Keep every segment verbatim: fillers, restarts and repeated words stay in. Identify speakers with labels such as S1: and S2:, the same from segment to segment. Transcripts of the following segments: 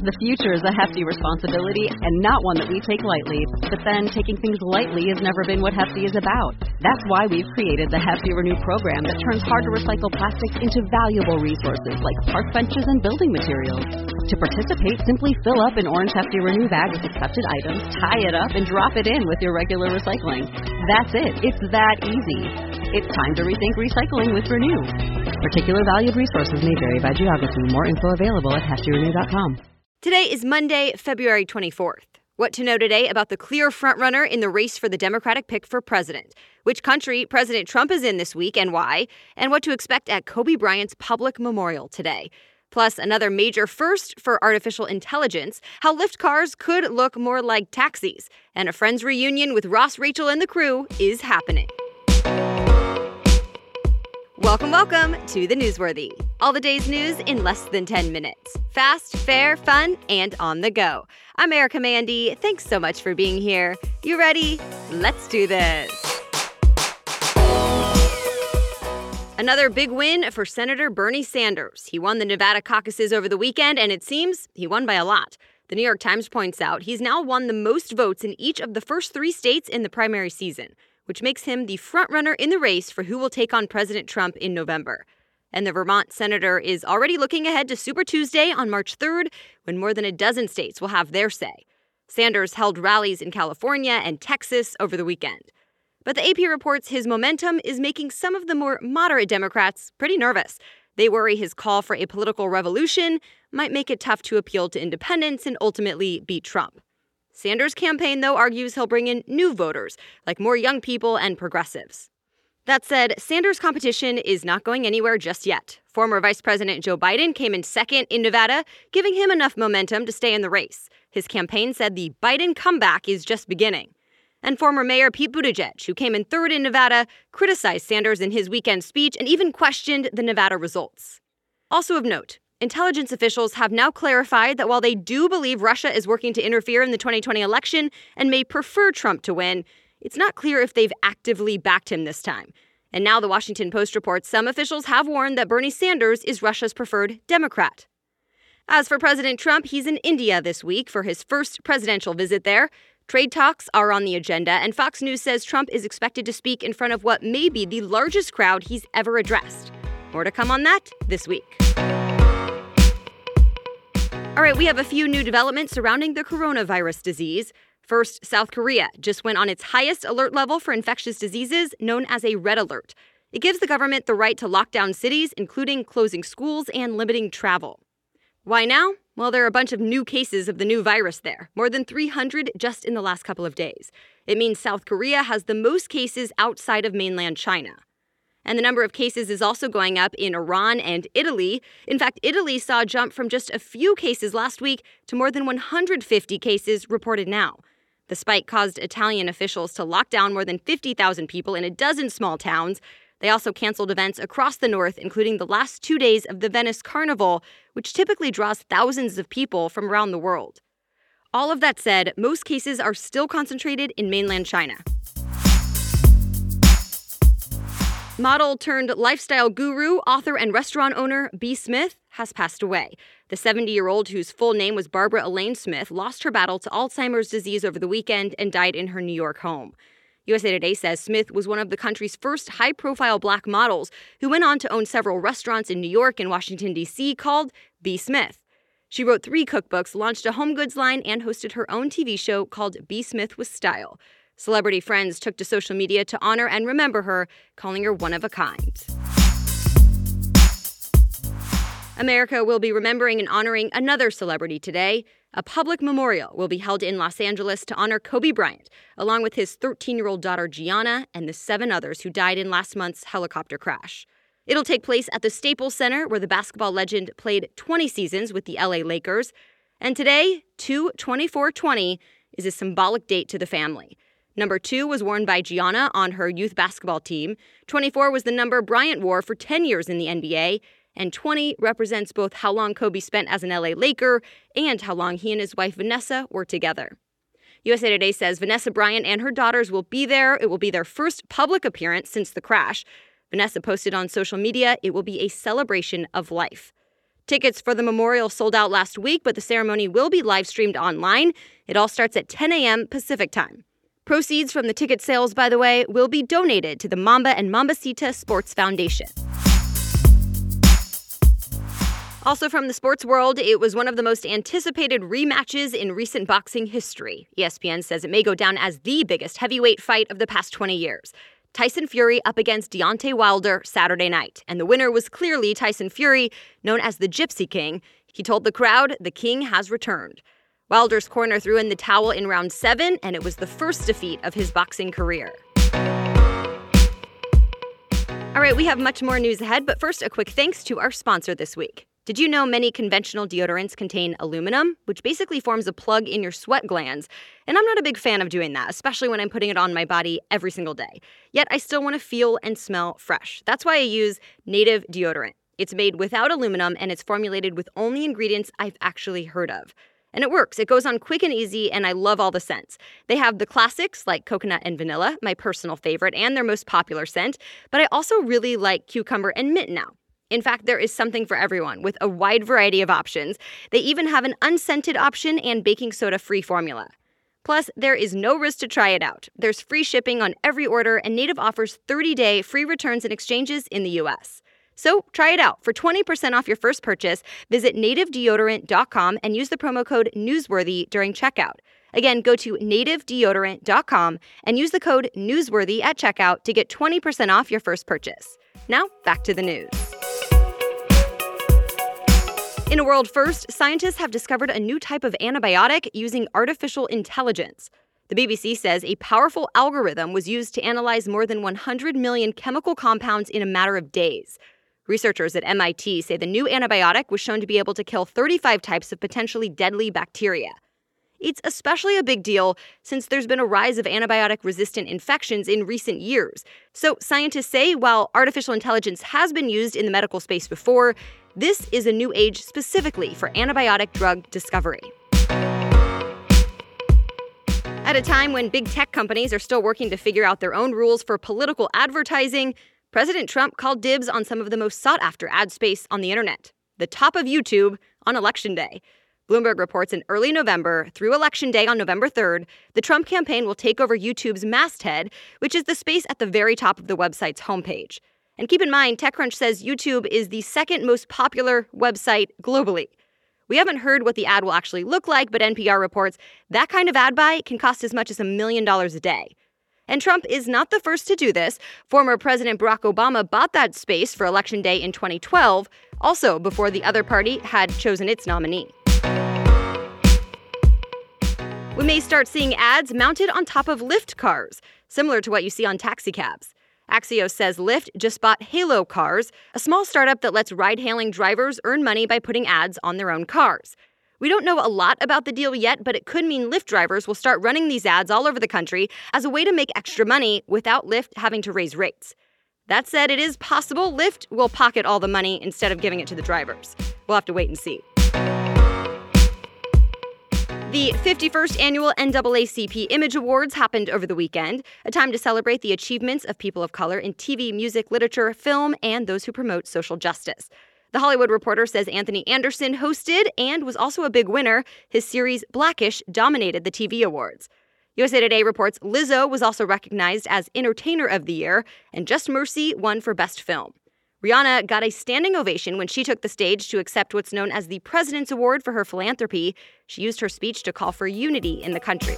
S1: The future is a hefty responsibility and not one that we take lightly. But then, taking things lightly has never been what Hefty is about. That's why we've created the Hefty Renew program that turns hard-to-recycle plastics into valuable resources like park benches and building materials. To participate, simply fill up an orange Hefty Renew bag with accepted items, tie it up, and drop it in with your regular recycling. That's it. It's that easy. It's time to rethink recycling with Renew. Particular valued resources may vary by geography. More info available at hefty renew dot com.
S2: Today is Monday, February twenty-fourth. What to know today about the clear frontrunner in the race for the Democratic pick for president, which country President Trump is in this week and why, and what to expect at Kobe Bryant's public memorial today. Plus, another major first for artificial intelligence, how Lyft cars could look more like taxis, and a Friends reunion with Ross, Rachel, and the crew is happening. Welcome, welcome to The Newsworthy. All the day's news in less than ten minutes. Fast, fair, fun, and on the go. I'm Erica Mandy. Thanks so much for being here. You ready? Let's do this. Another big win for Senator Bernie Sanders. He won the Nevada caucuses over the weekend, and it seems he won by a lot. The New York Times points out he's now won the most votes in each of the first three states in the primary season, which makes him the frontrunner in the race for who will take on President Trump in November. And the Vermont senator is already looking ahead to Super Tuesday on March third, when more than a dozen states will have their say. Sanders held rallies in California and Texas over the weekend. But the A P reports his momentum is making some of the more moderate Democrats pretty nervous. They worry his call for a political revolution might make it tough to appeal to independents and ultimately beat Trump. Sanders' campaign, though, argues he'll bring in new voters, like more young people and progressives. That said, Sanders' competition is not going anywhere just yet. Former Vice President Joe Biden came in second in Nevada, giving him enough momentum to stay in the race. His campaign said the Biden comeback is just beginning. And former Mayor Pete Buttigieg, who came in third in Nevada, criticized Sanders in his weekend speech and even questioned the Nevada results. Also of note, intelligence officials have now clarified that while they do believe Russia is working to interfere in the twenty twenty election and may prefer Trump to win, it's not clear if they've actively backed him this time. And now the Washington Post reports some officials have warned that Bernie Sanders is Russia's preferred Democrat. As for President Trump, he's in India this week for his first presidential visit there. Trade talks are on the agenda, and Fox News says Trump is expected to speak in front of what may be the largest crowd he's ever addressed. More to come on that this week. All right, we have a few new developments surrounding the coronavirus disease. First, South Korea just went on its highest alert level for infectious diseases, known as a red alert. It gives the government the right to lock down cities, including closing schools and limiting travel. Why now? Well, there are a bunch of new cases of the new virus there, more than three hundred just in the last couple of days. It means South Korea has the most cases outside of mainland China. And the number of cases is also going up in Iran and Italy. In fact, Italy saw a jump from just a few cases last week to more than one hundred fifty cases reported now. The spike caused Italian officials to lock down more than fifty thousand people in a dozen small towns. They also canceled events across the north, including the last two days of the Venice Carnival, which typically draws thousands of people from around the world. All of that said, most cases are still concentrated in mainland China. Model turned lifestyle guru, author, and restaurant owner B. Smith has passed away. The seventy-year-old, whose full name was Barbara Elaine Smith, lost her battle to Alzheimer's disease over the weekend and died in her New York home. U S A Today says Smith was one of the country's first high-profile black models who went on to own several restaurants in New York and Washington, D C called B. Smith. She wrote three cookbooks, launched a home goods line, and hosted her own T V show called B. Smith with Style. Celebrity friends took to social media to honor and remember her, calling her one of a kind. America will be remembering and honoring another celebrity today. A public memorial will be held in Los Angeles to honor Kobe Bryant, along with his thirteen-year-old daughter Gianna and the seven others who died in last month's helicopter crash. It'll take place at the Staples Center, where the basketball legend played twenty seasons with the L A Lakers. And today, two twenty-four twenty, is a symbolic date to the family. Number two was worn by Gianna on her youth basketball team. twenty-four was the number Bryant wore for ten years in the N B A. And twenty represents both how long Kobe spent as an L A Laker and how long he and his wife Vanessa were together. U S A Today says Vanessa Bryant and her daughters will be there. It will be their first public appearance since the crash. Vanessa posted on social media, it will be a celebration of life. Tickets for the memorial sold out last week, but the ceremony will be live-streamed online. It all starts at ten a.m. Pacific time. Proceeds from the ticket sales, by the way, will be donated to the Mamba and Mambacita Sports Foundation. Also from the sports world, it was one of the most anticipated rematches in recent boxing history. E S P N says it may go down as the biggest heavyweight fight of the past twenty years. Tyson Fury up against Deontay Wilder Saturday night. And the winner was clearly Tyson Fury, known as the Gypsy King. He told the crowd the king has returned. Wilder's corner threw in the towel in round seven, and it was the first defeat of his boxing career. All right, we have much more news ahead, but first a quick thanks to our sponsor this week. Did you know many conventional deodorants contain aluminum, which basically forms a plug in your sweat glands? And I'm not a big fan of doing that, especially when I'm putting it on my body every single day. Yet I still want to feel and smell fresh. That's why I use Native deodorant. It's made without aluminum, and it's formulated with only ingredients I've actually heard of. And it works. It goes on quick and easy, and I love all the scents. They have the classics like coconut and vanilla, my personal favorite, and their most popular scent. But I also really like cucumber and mint now. In fact, there is something for everyone with a wide variety of options. They even have an unscented option and baking soda-free formula. Plus, there is no risk to try it out. There's free shipping on every order, and Native offers thirty-day free returns and exchanges in the U S. So try it out. For twenty percent off your first purchase, visit native deodorant dot com and use the promo code Newsworthy during checkout. Again, go to native deodorant dot com and use the code Newsworthy at checkout to get twenty percent off your first purchase. Now, back to the news. In a world first, scientists have discovered a new type of antibiotic using artificial intelligence. The B B C says a powerful algorithm was used to analyze more than one hundred million chemical compounds in a matter of days. Researchers at M I T say the new antibiotic was shown to be able to kill thirty-five types of potentially deadly bacteria. It's especially a big deal since there's been a rise of antibiotic-resistant infections in recent years. So scientists say while artificial intelligence has been used in the medical space before, this is a new age specifically for antibiotic drug discovery. At a time when big tech companies are still working to figure out their own rules for political advertising, President Trump called dibs on some of the most sought-after ad space on the internet, the top of YouTube on Election Day. Bloomberg reports in early November, through Election Day on November third, the Trump campaign will take over YouTube's masthead, which is the space at the very top of the website's homepage. And keep in mind, TechCrunch says YouTube is the second most popular website globally. We haven't heard what the ad will actually look like, but N P R reports that kind of ad buy can cost as much as a million dollars a day. And Trump is not the first to do this. Former President Barack Obama bought that space for Election Day in twenty twelve, also before the other party had chosen its nominee. We may start seeing ads mounted on top of Lyft cars, similar to what you see on taxicabs. Axios says Lyft just bought Halo Cars, a small startup that lets ride-hailing drivers earn money by putting ads on their own cars. We don't know a lot about the deal yet, but it could mean Lyft drivers will start running these ads all over the country as a way to make extra money without Lyft having to raise rates. That said, it is possible Lyft will pocket all the money instead of giving it to the drivers. We'll have to wait and see. The fifty-first Annual N double A C P Image Awards happened over the weekend, a time to celebrate the achievements of people of color in T V, music, literature, film, and those who promote social justice. The Hollywood Reporter says Anthony Anderson hosted and was also a big winner. His series Blackish dominated the T V awards. U S A Today reports Lizzo was also recognized as Entertainer of the Year, and Just Mercy won for Best Film. Rihanna got a standing ovation when she took the stage to accept what's known as the President's Award for her philanthropy. She used her speech to call for unity in the country.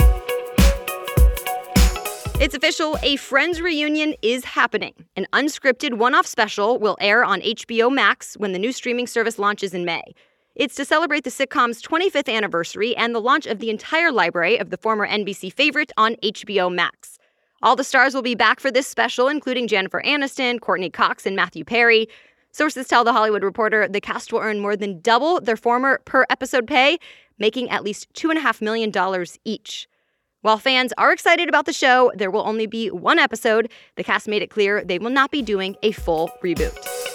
S2: It's official, a Friends reunion is happening. An unscripted one-off special will air on H B O Max when the new streaming service launches in May. It's to celebrate the sitcom's twenty-fifth anniversary and the launch of the entire library of the former N B C favorite on H B O Max. All the stars will be back for this special, including Jennifer Aniston, Courtney Cox, and Matthew Perry. Sources tell The Hollywood Reporter the cast will earn more than double their former per-episode pay, making at least two point five million dollars each. While fans are excited about the show, there will only be one episode. The cast made it clear they will not be doing a full reboot.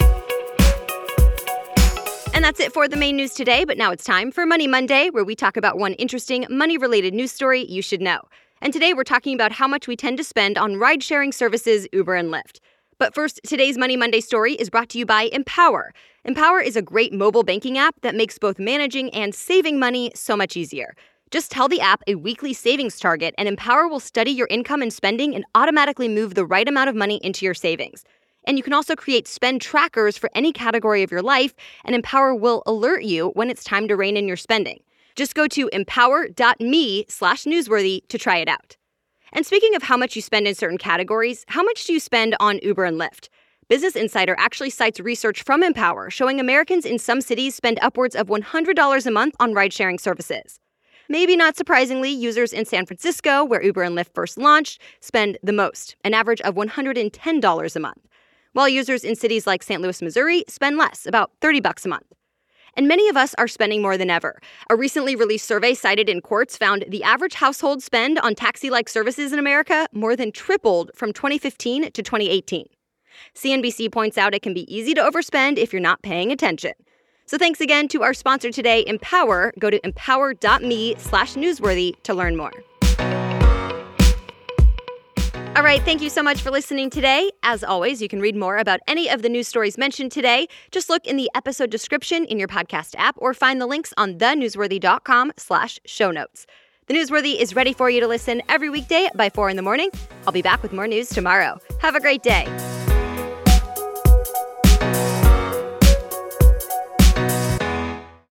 S2: And that's it for the main news today, but now it's time for Money Monday, where we talk about one interesting money-related news story you should know. And today we're talking about how much we tend to spend on ride-sharing services Uber and Lyft. But first, today's Money Monday story is brought to you by Empower. Empower is a great mobile banking app that makes both managing and saving money so much easier. Just tell the app a weekly savings target, and Empower will study your income and spending and automatically move the right amount of money into your savings. And you can also create spend trackers for any category of your life, and Empower will alert you when it's time to rein in your spending. Just go to empower.me slash newsworthy to try it out. And speaking of how much you spend in certain categories, how much do you spend on Uber and Lyft? Business Insider actually cites research from Empower showing Americans in some cities spend upwards of one hundred dollars a month on ride-sharing services. Maybe not surprisingly, users in San Francisco, where Uber and Lyft first launched, spend the most, an average of one hundred ten dollars a month, while users in cities like Saint Louis, Missouri, spend less, about thirty bucks a month. And many of us are spending more than ever. A recently released survey cited in Quartz found the average household spend on taxi-like services in America more than tripled from twenty fifteen to twenty eighteen. C N B C points out it can be easy to overspend if you're not paying attention. So thanks again to our sponsor today, Empower. Go to empower.me slash newsworthy to learn more. All right, thank you so much for listening today. As always, you can read more about any of the news stories mentioned today. Just look in the episode description in your podcast app or find the links on thenewsworthy.com slash show notes. The Newsworthy is ready for you to listen every weekday by four in the morning. I'll be back with more news tomorrow. Have a great day.